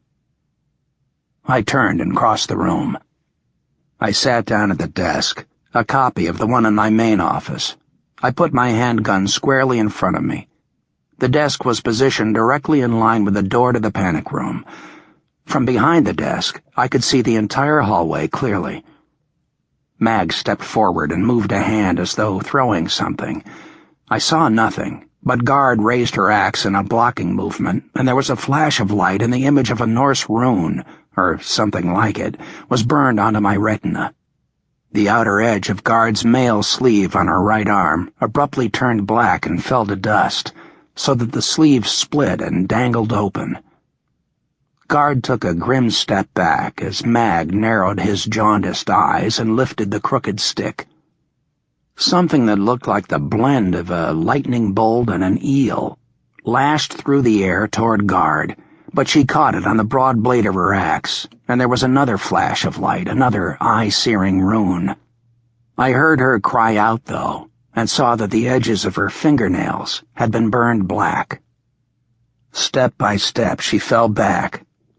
I turned and crossed the room. I sat down at the desk, a copy of the one in my main office. I put my handgun squarely in front of me. The desk was positioned directly in line with the door to the panic room. From behind the desk, I could see the entire hallway clearly. Mag stepped forward and moved a hand as though throwing something. I saw nothing, but Guard raised her axe in a blocking movement, and there was a flash of light and the image of a Norse rune, or something like it, was burned onto my retina. The outer edge of Guard's mail sleeve on her right arm abruptly turned black and fell to dust, so that the sleeve split and dangled open. Guard took a grim step back as Mag narrowed his jaundiced eyes and lifted the crooked stick. Something that looked like the blend of a lightning bolt and an eel lashed through the air toward Guard, but she caught it on the broad blade of her axe, and there was another flash of light, another eye-searing rune. I heard her cry out, though, and saw that the edges of her fingernails had been burned black. Step by step she fell back,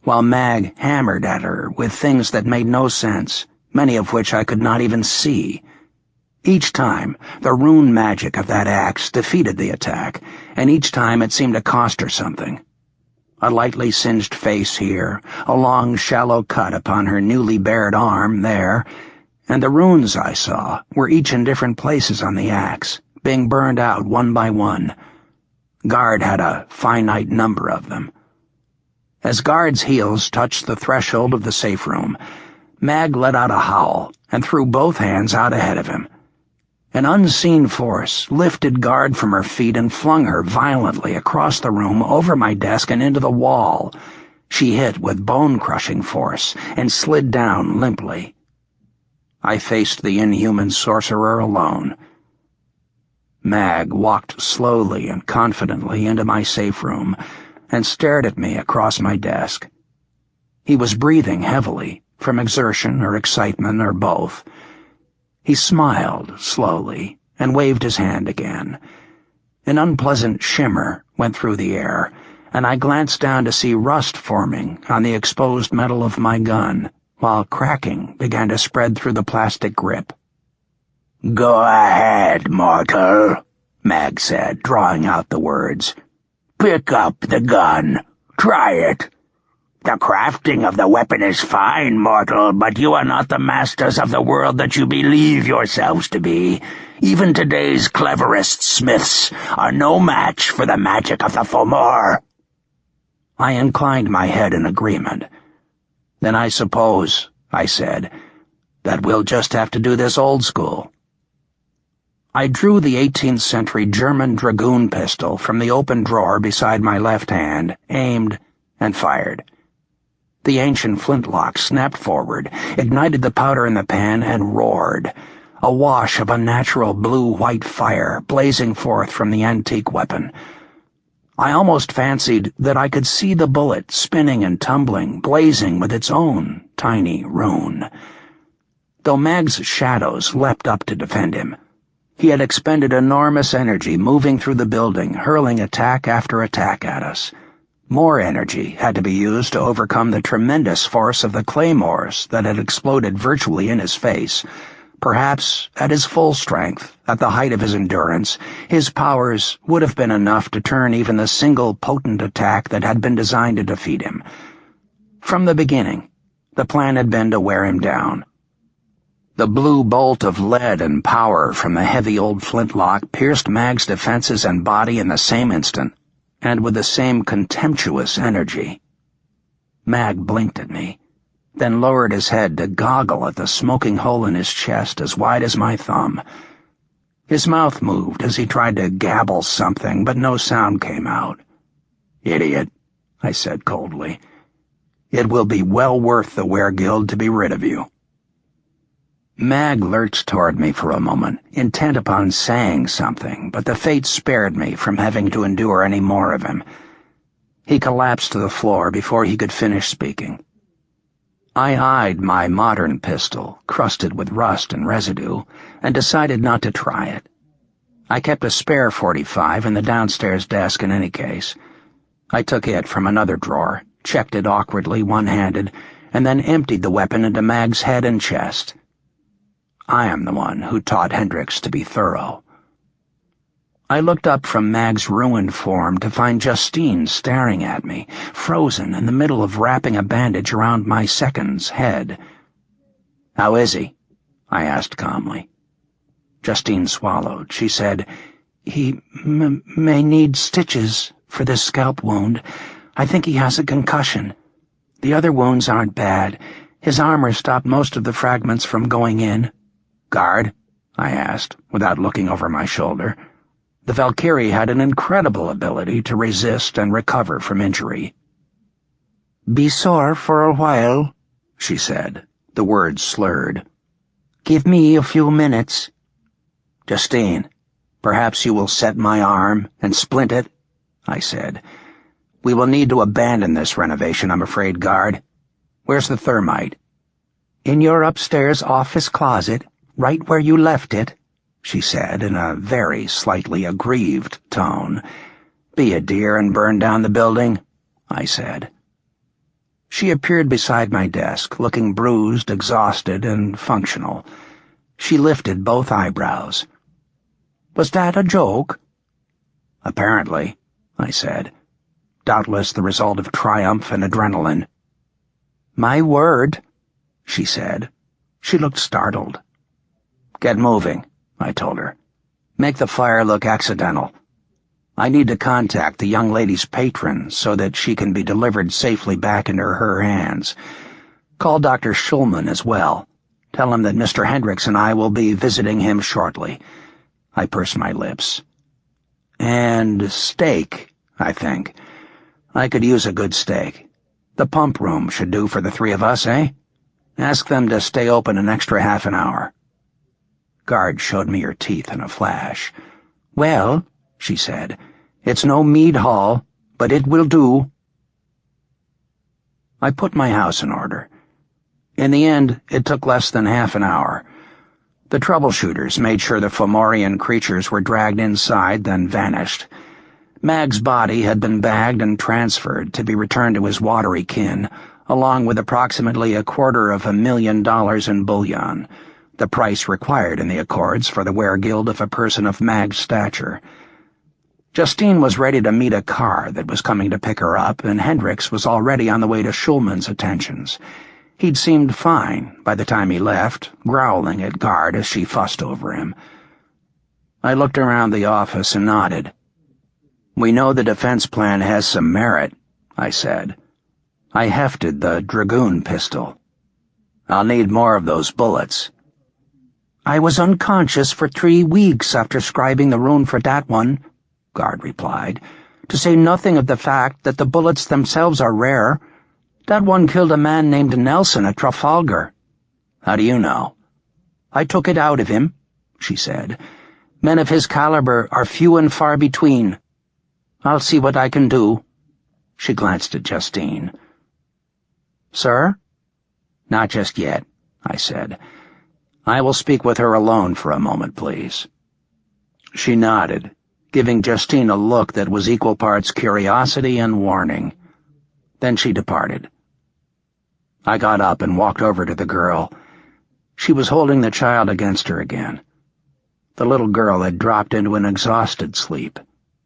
while Mag hammered at her with things that made no sense, many of which I could not even see. Each time, the rune magic of that axe defeated the attack, and each time it seemed to cost her something. A lightly singed face here, a long, shallow cut upon her newly bared arm there, and the runes I saw were each in different places on the axe, being burned out one by one. Guard had a finite number of them. As Guard's heels touched the threshold of the safe room, Mag let out a howl and threw both hands out ahead of him. An unseen force lifted Guard from her feet and flung her violently across the room, over my desk, and into the wall. She hit with bone-crushing force and slid down limply. I faced the inhuman sorcerer alone. Mag walked slowly and confidently into my safe room and stared at me across my desk. He was breathing heavily, from exertion or excitement or both. He smiled slowly and waved his hand again. An unpleasant shimmer went through the air, and I glanced down to see rust forming on the exposed metal of my gun, while cracking began to spread through the plastic grip. "Go ahead, mortal," Mag said, drawing out the words. "Pick up the gun. Try it. The crafting of the weapon is fine, mortal, but you are not the masters of the world that you believe yourselves to be. Even today's cleverest smiths are no match for the magic of the Fomor." I inclined my head in agreement. "Then I suppose," I said, "that we'll just have to do this old school." I drew the 18th century German dragoon pistol from the open drawer beside my left hand, aimed, and fired. The ancient flintlock snapped forward, ignited the powder in the pan, and roared, a wash of unnatural blue-white fire blazing forth from the antique weapon. I almost fancied that I could see the bullet spinning and tumbling, blazing with its own tiny rune. Though Mag's shadows leapt up to defend him, he had expended enormous energy moving through the building, hurling attack after attack at us. More energy had to be used to overcome the tremendous force of the claymores that had exploded virtually in his face. Perhaps, at his full strength, at the height of his endurance, his powers would have been enough to turn even the single potent attack that had been designed to defeat him. From the beginning, the plan had been to wear him down. The blue bolt of lead and power from the heavy old flintlock pierced Mag's defenses and body in the same instant, and with the same contemptuous energy. Mag blinked at me, then lowered his head to goggle at the smoking hole in his chest as wide as my thumb. His mouth moved as he tried to gabble something, but no sound came out. "Idiot," I said coldly. "It will be well worth the Weregild to be rid of you." Mag lurched toward me for a moment, intent upon saying something, but the fates spared me from having to endure any more of him. He collapsed to the floor before he could finish speaking. I eyed my modern pistol, crusted with rust and residue, and decided not to try it. I kept a spare .45 in the downstairs desk in any case. I took it from another drawer, checked it awkwardly one-handed, and then emptied the weapon into Mag's head and chest. I am the one who taught Hendricks to be thorough. I looked up from Mag's ruined form to find Justine staring at me, frozen in the middle of wrapping a bandage around my second's head. "How is he?" I asked calmly. Justine swallowed. She said, "He may need stitches for this scalp wound. I think he has a concussion. The other wounds aren't bad. His armor stopped most of the fragments from going in." "Guard?" I asked, without looking over my shoulder. The Valkyrie had an incredible ability to resist and recover from injury. "Be sore for a while," she said, the words slurred. "Give me a few minutes." "Justine, perhaps you will set my arm and splint it," I said. "We will need to abandon this renovation, I'm afraid, Guard. Where's the thermite?" "In your upstairs office closet, right where you left it," she said in a very slightly aggrieved tone. "Be a dear and burn down the building," I said. She appeared beside my desk, looking bruised, exhausted, and functional. She lifted both eyebrows. "Was that a joke?" "Apparently," I said. "Doubtless the result of triumph and adrenaline." "My word," she said. She looked startled. "Get moving," I told her. "Make the fire look accidental. I need to contact the young lady's patron so that she can be delivered safely back into her hands. Call Dr. Schulman as well. Tell him that Mr. Hendricks and I will be visiting him shortly." I pursed my lips. "And steak, I think. I could use a good steak. The pump room should do for the three of us, eh? Ask them to stay open an extra half an hour." Guard showed me her teeth in a flash. "Well," she said, "it's no mead hall, but it will do." I put my house in order. In the end, it took less than half an hour. The troubleshooters made sure the Fomorian creatures were dragged inside, then vanished. Mag's body had been bagged and transferred to be returned to his watery kin, along with approximately $250,000 in bullion, the price required in the Accords for the weregild of a person of Mag's stature. Justine was ready to meet a car that was coming to pick her up, and Hendricks was already on the way to Schulman's attentions. He'd seemed fine by the time he left, growling at Guard as she fussed over him. I looked around the office and nodded. "We know the defense plan has some merit," I said. I hefted the Dragoon pistol. "I'll need more of those bullets." "I was unconscious for 3 weeks after scribing the rune for that one," Guard replied, "to say nothing of the fact that the bullets themselves are rare. That one killed a man named Nelson at Trafalgar." "How do you know?" "I took it out of him," she said. "Men of his caliber are few and far between. I'll see what I can do." She glanced at Justine. "Sir?" "Not just yet," I said. "I will speak with her alone for a moment, please." She nodded, giving Justine a look that was equal parts curiosity and warning. Then she departed. I got up and walked over to the girl. She was holding the child against her again. The little girl had dropped into an exhausted sleep.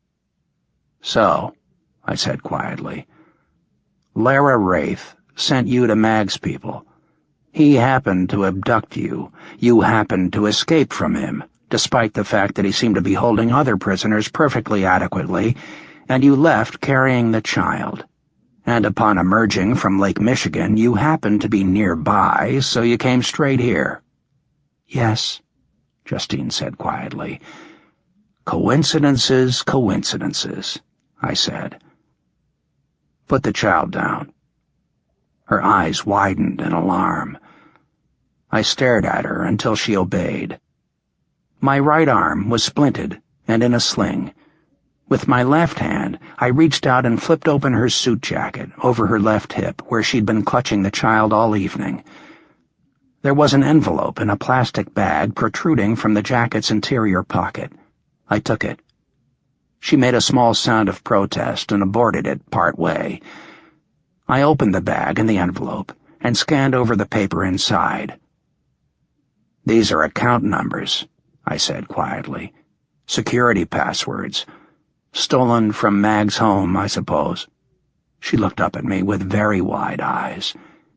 "So," I said quietly, "Lara Wraith sent you to Mag's people. He happened to abduct you. You happened to escape from him, despite the fact that he seemed to be holding other prisoners perfectly adequately, and you left carrying the child. And upon emerging from Lake Michigan, you happened to be nearby, so you came straight here." "Yes," Justine said quietly. "Coincidences, coincidences," I said. "Put the child down." Her eyes widened in alarm. I stared at her until she obeyed. My right arm was splinted and in a sling. With my left hand, I reached out and flipped open her suit jacket over her left hip, where she'd been clutching the child all evening. There was an envelope in a plastic bag protruding from the jacket's interior pocket. I took it. She made a small sound of protest and aborted it part way. I opened the bag and the envelope and scanned over the paper inside. "These are account numbers," I said quietly. "Security passwords. Stolen from Mag's home, I suppose." She looked up at me with very wide eyes.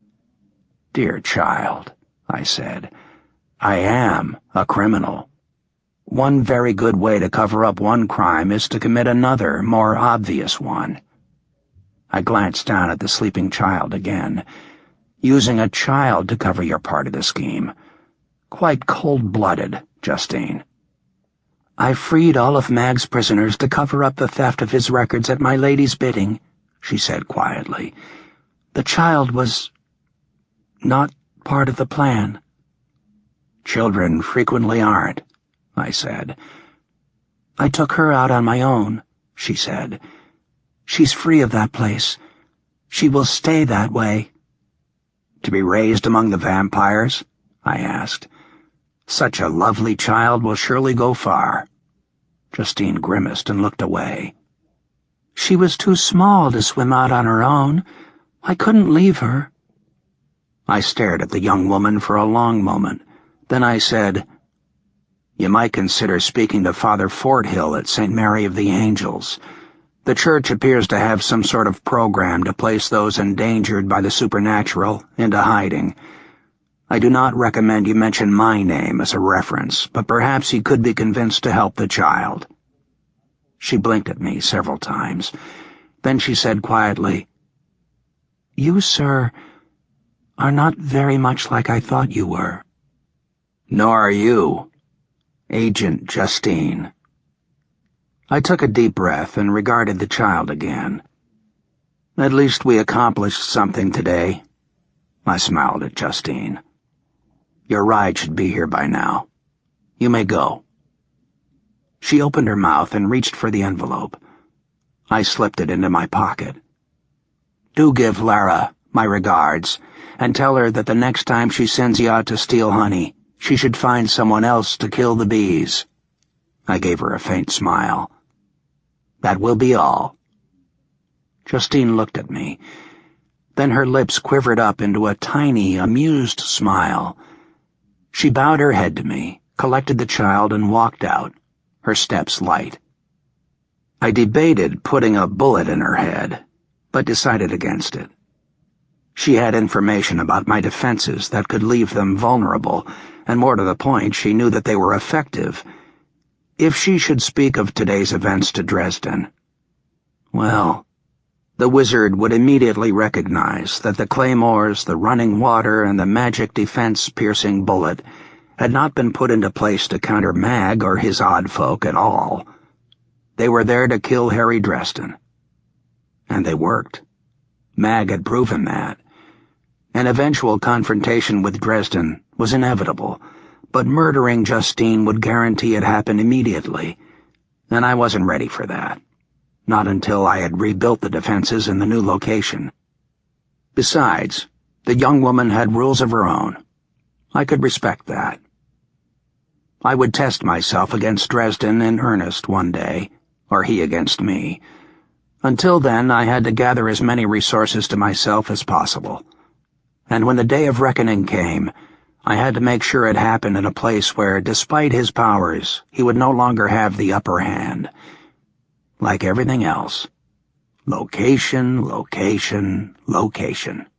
"Dear child," I said, "I am a criminal. One very good way to cover up one crime is to commit another, more obvious one." I glanced down at the sleeping child again. "Using a child to cover your part of the scheme. Quite cold-blooded, Justine." "I freed all of Mag's prisoners to cover up the theft of his records at my lady's bidding," she said quietly. "The child was not part of the plan." "Children frequently aren't," I said. "I took her out on my own," she said. "She's free of that place. She will stay that way." "To be raised among the vampires?" I asked. "Such a lovely child will surely go far." Justine grimaced and looked away. "She was too small to swim out on her own. I couldn't leave her. I stared at the young woman for a long moment. Then I said, "You might consider speaking to Father Forthill at St. Mary of the Angels. The church appears to have some sort of program to place those endangered by the supernatural into hiding. I do not recommend you mention my name as a reference, but perhaps he could be convinced to help the child." She blinked at me several times. Then she said quietly, "You, sir, are not very much like I thought you were." "Nor are you, Agent Justine." I took a deep breath and regarded the child again. "At least we accomplished something today." I smiled at Justine. "Your ride should be here by now. You may go." She opened her mouth and reached for the envelope. I slipped it into my pocket. "Do give Lara my regards, and tell her that the next time she sends you out to steal honey, she should find someone else to kill the bees." I gave her a faint smile. "That will be all." Justine looked at me. Then her lips quivered up into a tiny, amused smile. She bowed her head to me, collected the child, and walked out, her steps light. I debated putting a bullet in her head, but decided against it. She had information about my defenses that could leave them vulnerable, and more to the point, she knew that they were effective. If she should speak of today's events to Dresden, well, the wizard would immediately recognize that the claymores, the running water, and the magic defense-piercing bullet had not been put into place to counter Mag or his odd folk at all. They were there to kill Harry Dresden. And they worked. Mag had proven that. An eventual confrontation with Dresden was inevitable, but murdering Justine would guarantee it happen immediately, and I wasn't ready for that. Not until I had rebuilt the defenses in the new location. Besides, the young woman had rules of her own. I could respect that. I would test myself against Dresden in earnest one day, or he against me. Until then, I had to gather as many resources to myself as possible. And when the day of reckoning came, I had to make sure it happened in a place where, despite his powers, he would no longer have the upper hand. Like everything else. Location, location, location.